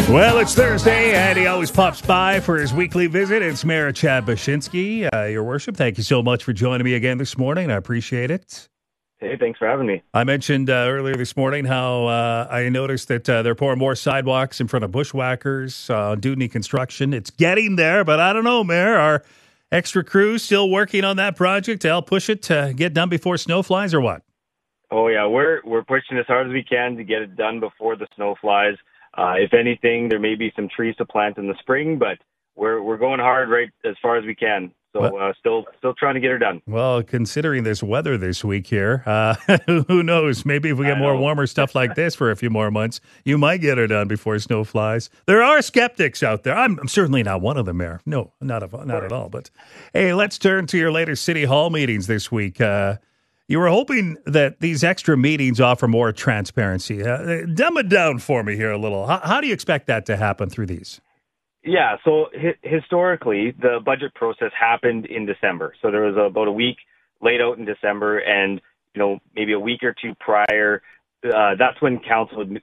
Well, it's Thursday, and he always pops by for his weekly visit. It's Mayor Chad Baczynski. Your worship, thank you so much for joining me again this morning. I appreciate it. Hey, thanks for having me. I mentioned earlier this morning how I noticed that they're pouring more sidewalks in front of bushwhackers on Dewdney Construction. It's getting there, but I don't know, Mayor. Are extra crews still working on that project to help push it to get done before snow flies, or what? Oh, yeah, we're pushing as hard as we can to get it done before the snow flies. If anything, there may be some trees to plant in the spring, but we're going hard right as far as we can. So still trying to get her done. Well, considering this weather this week here, who knows? Maybe if we get more warmer stuff like this for a few more months, you might get her done before snow flies. There are skeptics out there. I'm certainly not one of them, Mayor. No, not at all. But hey, let's turn to your latest City Hall meetings this week. You were hoping that these extra meetings offer more transparency. Dumb it down for me here a little. How do you expect that to happen through these? Yeah, so historically, the budget process happened in December. So there was about a week laid out in December, and maybe a week or two prior, that's when council would,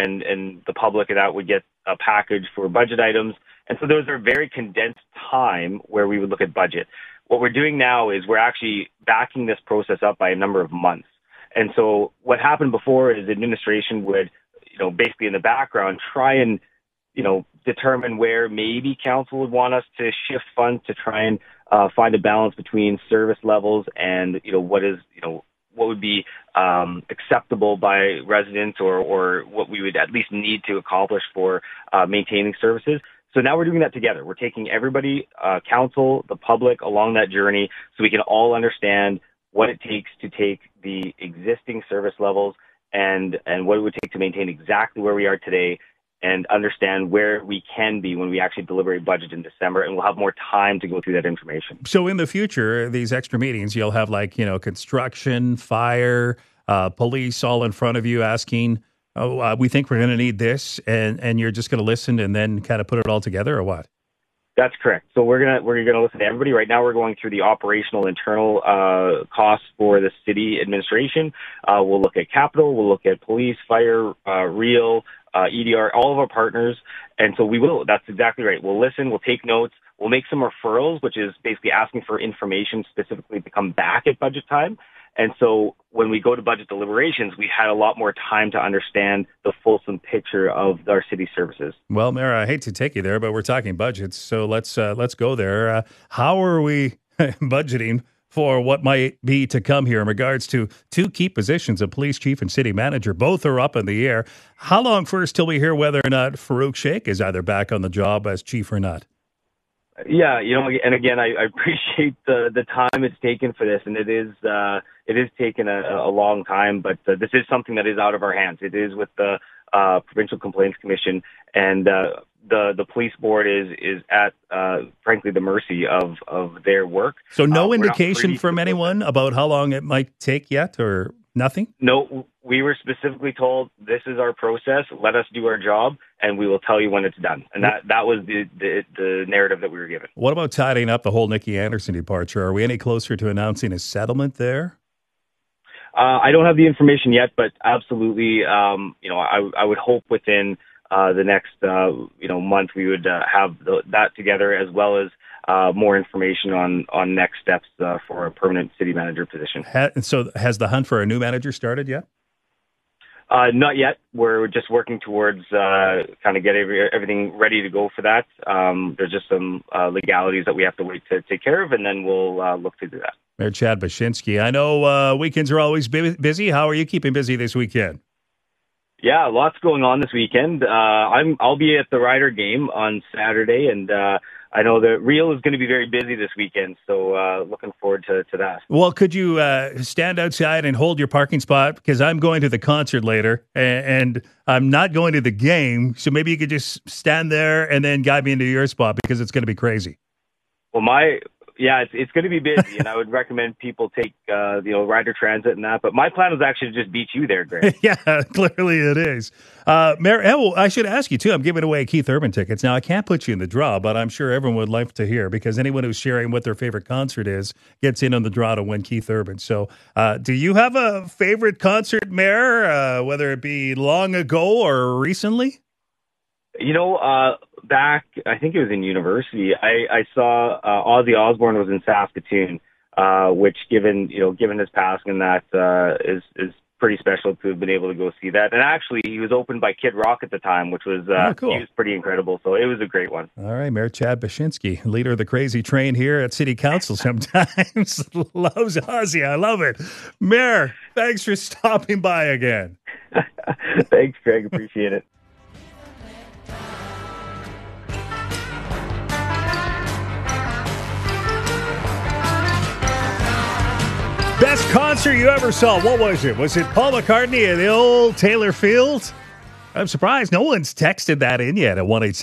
and the public and that would get a package for budget items. And so there was a very condensed time where we would look at budget. What we're doing now is we're actually backing this process up by a number of months. And so what happened before is the administration would, basically in the background, try and, determine where maybe council would want us to shift funds to try and find a balance between service levels and, what would be acceptable by residents or what we would at least need to accomplish for maintaining services. So now we're doing that together. We're taking everybody, council, the public, along that journey so we can all understand what it takes to take the existing service levels and what it would take to maintain exactly where we are today and understand where we can be when we actually deliver a budget in December, and we'll have more time to go through that information. So in the future, these extra meetings, you'll have construction, fire, police all in front of you asking, we think we're going to need this, and you're just going to listen and then kind of put it all together, or what? That's correct. So we're gonna listen to everybody. Right now, we're going through the operational internal costs for the city administration. We'll look at capital. We'll look at police, fire, REAL, EDR, all of our partners. And so we will. That's exactly right. We'll listen. We'll take notes. We'll make some referrals, which is basically asking for information specifically to come back at budget time. And so when we go to budget deliberations, we had a lot more time to understand the fulsome picture of our city services. Well, Mayor, I hate to take you there, but we're talking budgets, so let's go there. How are we budgeting for what might be to come here in regards to two key positions, a police chief and city manager? Both are up in the air. How long first till we hear whether or not Farouk Sheikh is either back on the job as chief or not? Yeah, and again, I appreciate the time it's taken for this, and it is taken a long time, but this is something that is out of our hands. It is with the Provincial Complaints Commission, and the police board is at frankly the mercy of their work. So no indication from anyone about how long it might take yet, or nothing? No, we were specifically told this is our process. Let us do our job, and we will tell you when it's done. And that was the narrative that we were given. What about tidying up the whole Nikki Anderson departure? Are we any closer to announcing a settlement there? I don't have the information yet, but absolutely, I would hope within the next month we would have that together, as well as more information on next steps for a permanent city manager position. So has the hunt for a new manager started yet? Not yet. We're just working towards kind of get everything ready to go for that. There's just some legalities that we have to wait to take care of, and then we'll look to do that. Mayor Chad Baczynski, I know weekends are always busy. How are you keeping busy this weekend? Yeah, lots going on this weekend. I'll be at the Rider game on Saturday, and I know that Real is going to be very busy this weekend, so looking forward to that. Well, could you stand outside and hold your parking spot? Because I'm going to the concert later, and I'm not going to the game, so maybe you could just stand there and then guide me into your spot, because it's going to be crazy. Well, it's going to be busy, and I would recommend people take Rider Transit and that. But my plan was actually to just beat you there, Greg. Yeah, clearly it is. Mayor, I should ask you too. I'm giving away Keith Urban tickets now. I can't put you in the draw, but I'm sure everyone would like to hear, because anyone who's sharing what their favorite concert is gets in on the draw to win Keith Urban. So, do you have a favorite concert, Mayor? Whether it be long ago or recently? Back, I think it was in university, I saw Ozzy Osbourne was in Saskatoon, which given his passing, that is pretty special to have been able to go see that. And actually, he was opened by Kid Rock at the time, which was cool. He was pretty incredible. So it was a great one. All right, Mayor Chad Bashinsky, leader of the crazy train here at City Council sometimes, loves Ozzy. I love it. Mayor, thanks for stopping by again. Thanks, Greg. Appreciate it. Best concert you ever saw? What was it? Was it Paul McCartney at the old Taylor Field? I'm surprised no one's texted that in yet at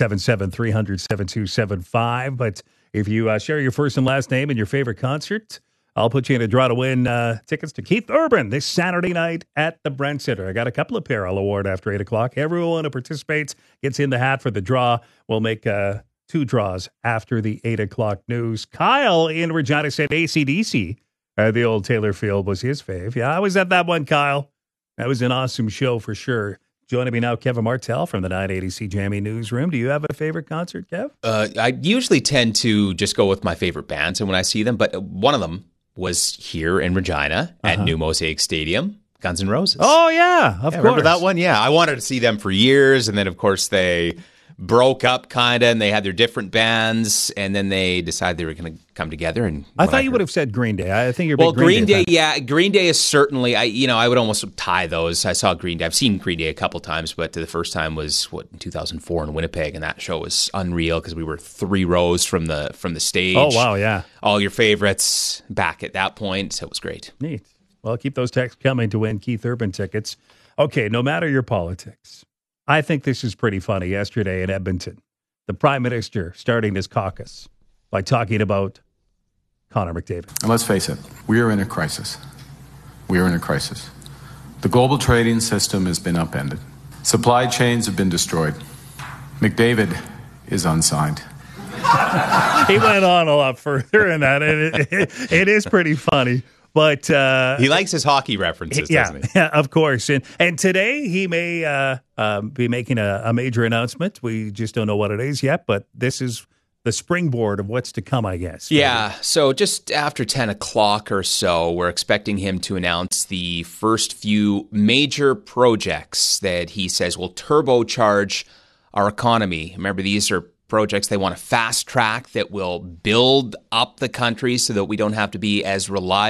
1-877-300-7275. But if you share your first and last name and your favorite concert, I'll put you in a draw to win tickets to Keith Urban this Saturday night at the Brent Center. I got a couple of pair I'll award after 8 o'clock. Everyone who participates gets in the hat for the draw. We'll make 2 draws after the 8 o'clock news. Kyle in Regina said AC/DC. The old Taylor Field was his fave. Yeah, I was at that one, Kyle. That was an awesome show for sure. Joining me now, Kevin Martell from the 980 CJME Newsroom. Do you have a favorite concert, Kev? I usually tend to just go with my favorite bands and when I see them, but one of them was here in Regina at New Mosaic Stadium, Guns N' Roses. Oh, yeah, of course. Remember that one? Yeah, I wanted to see them for years, and then, of course, they broke up kind of, and they had their different bands, and then they decided they were going to come together. And I thought you would have said Green Day. I think you're a big Green Day. fan. Yeah, Green Day is certainly. I would almost tie those. I saw Green Day. I've seen Green Day a couple times, but the first time was in 2004 in Winnipeg, and that show was unreal because we were 3 rows from the stage. Oh wow, yeah. All your favorites back at that point, so it was great. Neat. Well, keep those texts coming to win Keith Urban tickets. Okay, no matter your politics. I think this is pretty funny. Yesterday in Edmonton, the Prime Minister starting his caucus by talking about Connor McDavid. And let's face it, we are in a crisis. We are in a crisis. The global trading system has been upended. Supply chains have been destroyed. McDavid is unsigned. He went on a lot further in that. It is pretty funny. But he likes his hockey references, doesn't he? Yeah, of course. And today he may be making a major announcement. We just don't know what it is yet, but this is the springboard of what's to come, I guess. Yeah, so just after 10 o'clock or so, we're expecting him to announce the first few major projects that he says will turbocharge our economy. Remember, these are projects they want to fast track that will build up the country so that we don't have to be as rely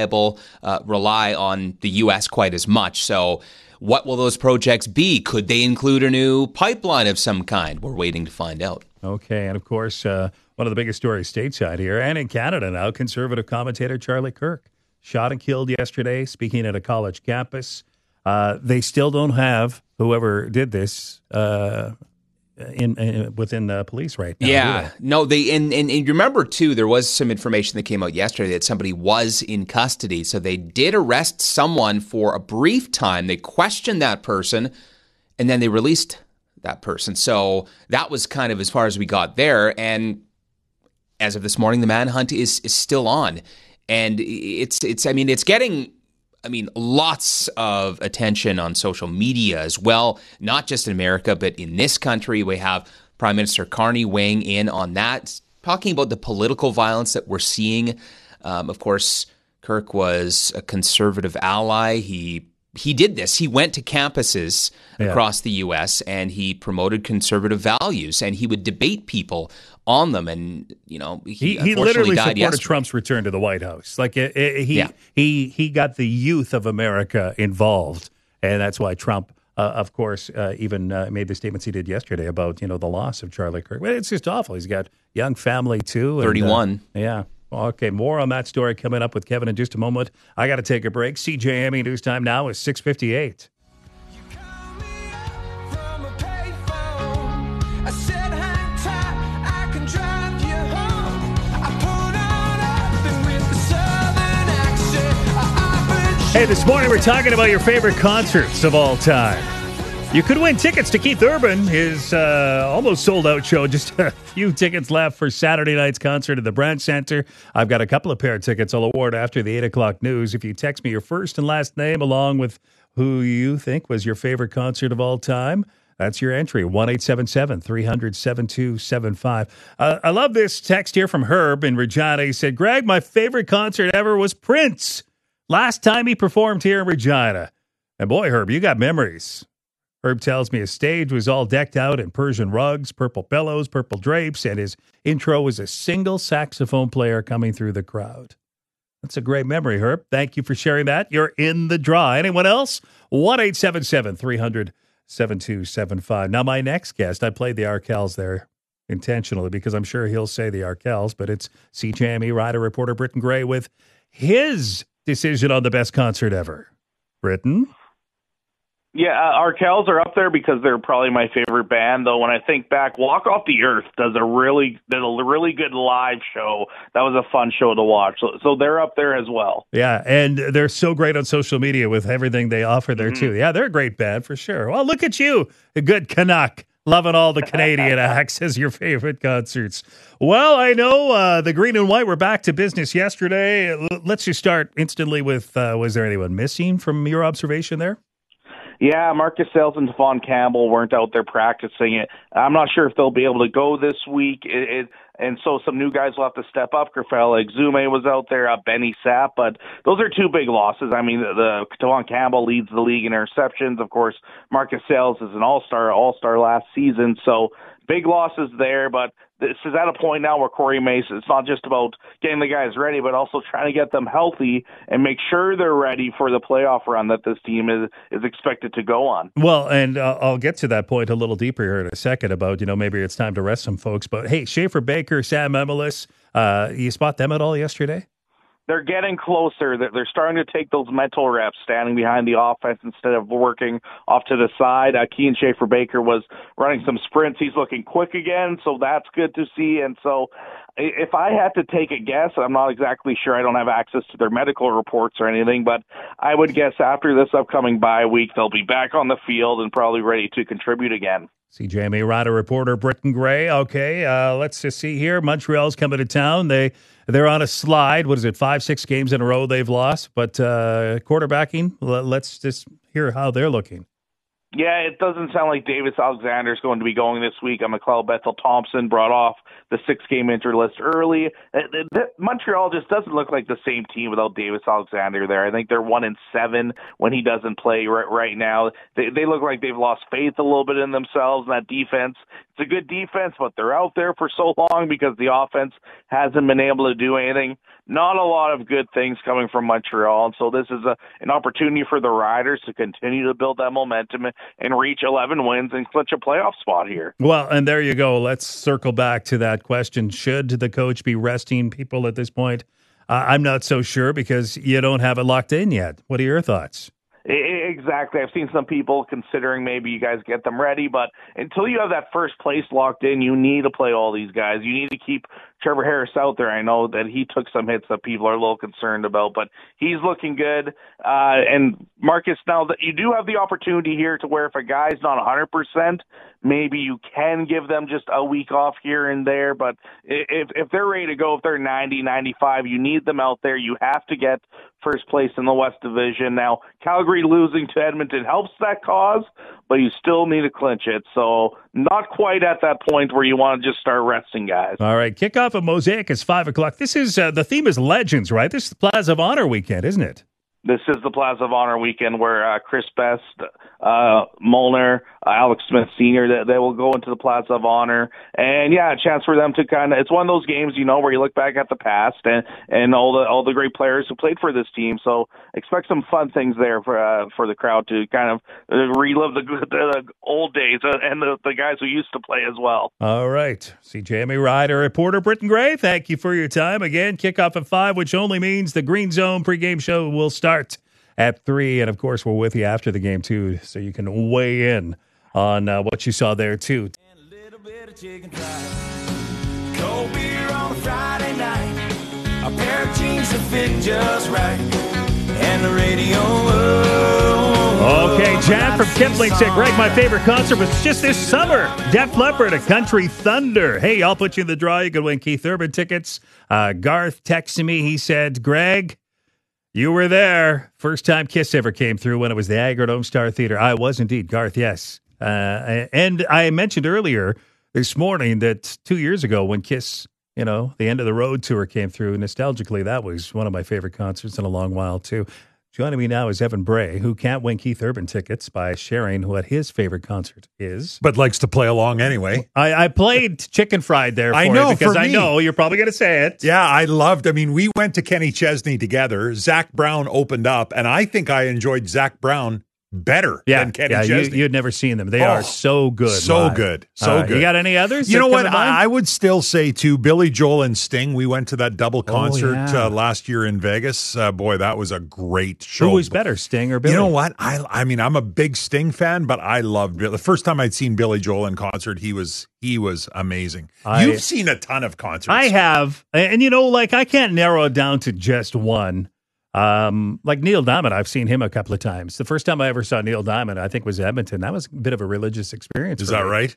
on the U.S. quite as much. So what will those projects be? Could they include a new pipeline of some kind? We're waiting to find out. Okay, and of course, one of the biggest stories stateside here and in Canada now, conservative commentator Charlie Kirk shot and killed yesterday, speaking at a college campus. They still don't have whoever did this within the police right now. Yeah, no, and you remember too, there was some information that came out yesterday that somebody was in custody. So they did arrest someone for a brief time. They questioned that person, and then they released that person. So that was kind of as far as we got there. And as of this morning, the manhunt is still on, and it's getting lots of attention on social media as well, not just in America, but in this country. We have Prime Minister Carney weighing in on that, talking about the political violence that we're seeing. Of course, Kirk was a conservative ally. He did this. He went to campuses across the U.S. and he promoted conservative values, and he would debate people on them. And he literally died supported yesterday. Trump's return to the White House. Like he got the youth of America involved, and that's why Trump, of course, even made the statements he did yesterday about the loss of Charlie Kirk. Well, it's just awful. He's got young family too. 31. Yeah. Okay, more on that story coming up with Kevin in just a moment. I got to take a break. CJME News Time now is 6:58. Hey, this morning we're talking about your favorite concerts of all time. You could win tickets to Keith Urban, his almost sold-out show. Just a few tickets left for Saturday night's concert at the Brent Center. I've got a couple of pair of tickets I'll award after the 8 o'clock news. If you text me your first and last name along with who you think was your favorite concert of all time, That's your entry, 1-877-300-7275. I love this text here from Herb in Regina. He said, Greg, my favorite concert ever was Prince. Last time he performed here in Regina. And boy, Herb, you got memories. Herb tells me his stage was all decked out in Persian rugs, purple pillows, purple drapes, and his intro was a single saxophone player coming through the crowd. That's a great memory, Herb. Thank you for sharing that. You're in the draw. Anyone else? 1-877-300-7275. Now, my next guest, I played the Arkells there intentionally because I'm sure he'll say the Arkells, but it's CJME rider reporter Britton Gray with his decision on the best concert ever. Britton? Yeah, Arkells are up there because they're probably my favorite band. Though when I think back, Walk Off the Earth did a really good live show. That was a fun show to watch. So they're up there as well. Yeah, and they're so great on social media with everything they offer there too. Yeah, they're a great band for sure. Well, look at you, a good Canuck, loving all the Canadian acts as your favorite concerts. Well, I know the Green and White were back to business yesterday. Let's just start instantly with: was there anyone missing from your observation there? Yeah, Marcus Sayles and Devon Campbell weren't out there practicing it. I'm not sure if they'll be able to go this week. And so some new guys will have to step up. Grafel Exume was out there, Benny Sapp, but those are two big losses. I mean, the Devon Campbell leads the league in interceptions. Of course, Marcus Sayles is an all-star last season, so big losses there, but this is at a point now where Corey Mason, it's not just about getting the guys ready, but also trying to get them healthy and make sure they're ready for the playoff run that this team is expected to go on. Well, and I'll get to that point a little deeper here in a second about, maybe it's time to rest some folks. But, hey, Schaefer Baker, Sam Emelis, you spot them at all yesterday? They're getting closer. They're starting to take those mental reps, standing behind the offense instead of working off to the side. Kean Schaefer Baker was running some sprints. He's looking quick again, so that's good to see. And so if I had to take a guess, I'm not exactly sure. I don't have access to their medical reports or anything, but I would guess after this upcoming bye week, they'll be back on the field and probably ready to contribute again. CJME rider reporter Britton Gray. Okay, let's just see here. Montreal's coming to town. They're on a slide. What is it, 5-6 games in a row they've lost? But quarterbacking, let's just hear how they're looking. Yeah, it doesn't sound like Davis Alexander is going to be going this week. McLeod Bethel Thompson brought off the 6-game injured list early. Montreal just doesn't look like the same team without Davis Alexander there. I think they're 1-7 when he doesn't play right now. They look like they've lost faith a little bit in themselves and that defense. It's a good defense, but they're out there for so long because the offense hasn't been able to do anything. Not a lot of good things coming from Montreal, and so this is an opportunity for the Riders to continue to build that momentum and reach 11 wins and clinch a playoff spot here. Well, and there you go. Let's circle back to that question. Should the coach be resting people at this point? I'm not so sure because you don't have it locked in yet. What are your thoughts? Exactly. I've seen some people considering maybe you guys get them ready, but until you have that first place locked in, you need to play all these guys. You need to keep Trevor Harris out there. I know that he took some hits that people are a little concerned about, but he's looking good. And Marcus, now that you do have the opportunity here to where if a guy's not 100%, maybe you can give them just a week off here and there. But if they're ready to go, if they're 90, 95, you need them out there. You have to get first place in the West Division. Now, Calgary losing to Edmonton helps that cause, but you still need to clinch it. So not quite at that point where you want to just start resting guys. All right, kickoff of Mosaic is 5 o'clock. This is the theme is Legends, right? This is the Plaza of Honor weekend, isn't it? This is the Plaza of Honor weekend where Chris Best, Molnar, Alex Smith Sr., they will go into the Plaza of Honor. And, yeah, a chance for them to kind of – it's one of those games, where you look back at the past and all the great players who played for this team. So expect some fun things there for the crowd to kind of relive the old days and the guys who used to play as well. All right. CJME rider reporter Britton Gray, thank you for your time. Again, kickoff at 5, which only means the Green Zone pregame show will start at 3, and of course we're with you after the game too, so you can weigh in on what you saw there too. And a little bit of chicken fried, cold beer on a Friday night, a pair of jeans that fit just right, and the radio. Okay, Jan from Kipling said, Greg, my favorite concert was just this summer. Def Leppard at Country Thunder. Hey, I'll put you in the draw. You can win Keith Urban tickets. Garth texted me. He said, Greg, you were there. First time Kiss ever came through when it was the Agrodome Star Theater. I was indeed. Garth, yes. And I mentioned earlier this morning that 2 years ago when Kiss, the End of the Road tour came through, nostalgically, that was one of my favorite concerts in a long while, too. Joining me now is Evan Bray, who can't win Keith Urban tickets by sharing what his favorite concert is. But likes to play along anyway. I played Chicken Fried there for you because I know you're probably going to say it. Yeah, we went to Kenny Chesney together. Zach Brown opened up, and I think I enjoyed Zach Brown better than Kenny Chesney. You had never seen them. They are so good. So live. good. So good. You got any others? You know what? I would still say, too, Billy Joel and Sting. We went to that double concert last year in Vegas. Boy, that was a great show. Who was better, Sting or Billy? You know what? I mean, I'm a big Sting fan, but I loved Billy. The first time I'd seen Billy Joel in concert, he was amazing. You've seen a ton of concerts. I have. And, I can't narrow it down to just one. Like Neil Diamond, I've seen him a couple of times. The first time I ever saw Neil Diamond, I think, was Edmonton. That was a bit of a religious experience. Is that right?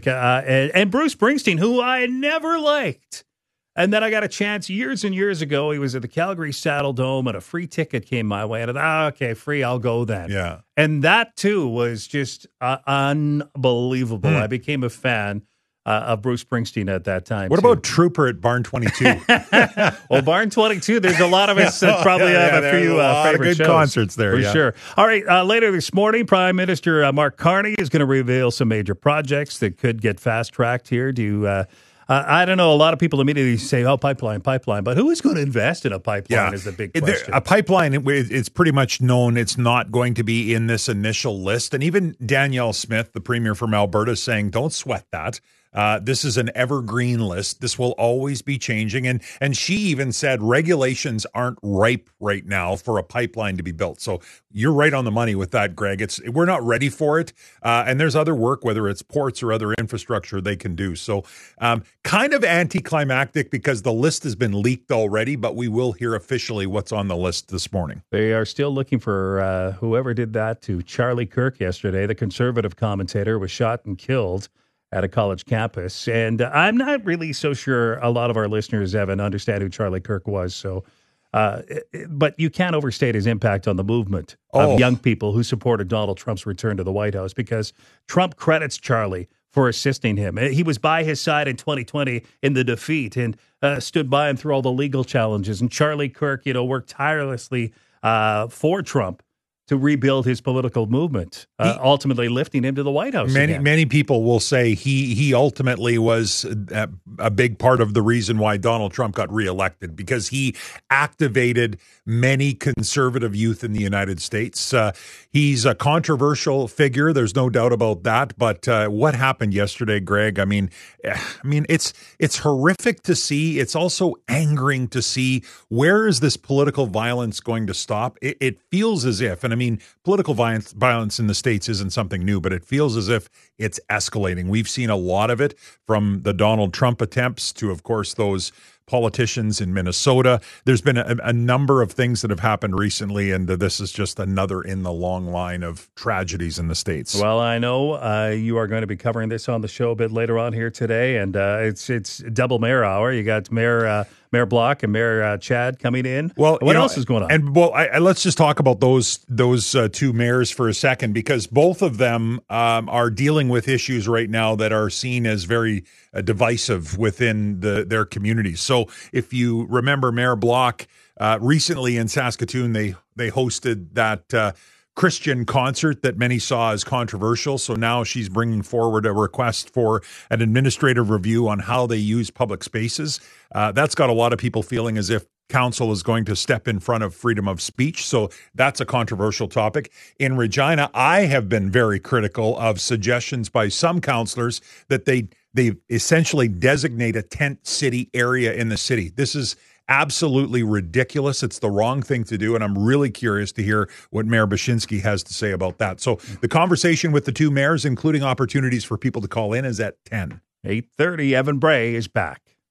And Bruce Springsteen, who I never liked. And then I got a chance years and years ago. He was at the Calgary Saddle Dome, and a free ticket came my way. And I thought, okay, free, I'll go then. Yeah. And that, too, was just unbelievable. I became a fan of Bruce Springsteen at that time. What about Trooper at Barn 22? Well, Barn 22, there's a lot of us that probably have a few favorite good shows. Concerts there, for sure. All right, later this morning, Prime Minister Mark Carney is going to reveal some major projects that could get fast-tracked here. I don't know, a lot of people immediately say, pipeline, but who is going to invest in a pipeline is the big question. A pipeline, it's pretty much known it's not going to be in this initial list. And even Danielle Smith, the premier from Alberta, is saying, don't sweat that. This is an evergreen list. This will always be changing. And she even said regulations aren't ripe right now for a pipeline to be built. So you're right on the money with that, Greg. We're not ready for it. And there's other work, whether it's ports or other infrastructure they can do. So kind of anticlimactic because the list has been leaked already, but we will hear officially what's on the list this morning. They are still looking for whoever did that to Charlie Kirk yesterday. The conservative commentator was shot and killed at a college campus. And I'm not really so sure a lot of our listeners, Evan, understand who Charlie Kirk was. So, but you can't overstate his impact on the movement of young people who supported Donald Trump's return to the White House, because Trump credits Charlie for assisting him. He was by his side in 2020 in the defeat and stood by him through all the legal challenges. And Charlie Kirk, worked tirelessly for Trump to rebuild his political movement, ultimately lifting him to the White House. Many people will say he ultimately was a big part of the reason why Donald Trump got reelected, because he activated many conservative youth in the United States. He's a controversial figure. There's no doubt about that. But what happened yesterday, Greg? I mean, it's horrific to see. It's also angering to see. Where is this political violence going to stop? It feels as if, and I mean, political violence in the States isn't something new, but it feels as if it's escalating. We've seen a lot of it, from the Donald Trump attempts to, of course, those politicians in Minnesota. There's been a number of things that have happened recently, and this is just another in the long line of tragedies in the States. Well, I know you are going to be covering this on the show a bit later on here today, and it's double mayor hour. You got Mayor Block and Mayor Chad coming in. Well, what else is going on? And let's just talk about those two mayors for a second, because both of them are dealing with issues right now that are seen as very divisive within their communities. So if you remember, Mayor Block recently in Saskatoon, they hosted that Christian concert that many saw as controversial. So now she's bringing forward a request for an administrative review on how they use public spaces. That's got a lot of people feeling as if council is going to step in front of freedom of speech. So that's a controversial topic. In Regina, I have been very critical of suggestions by some councillors that they essentially designate a tent city area in the city. This is absolutely ridiculous. It's the wrong thing to do, and I'm really curious to hear what Mayor Bashinsky has to say about that. So the conversation with the two mayors, including opportunities for people to call in, is at 10. 8:30. Evan Bray is back.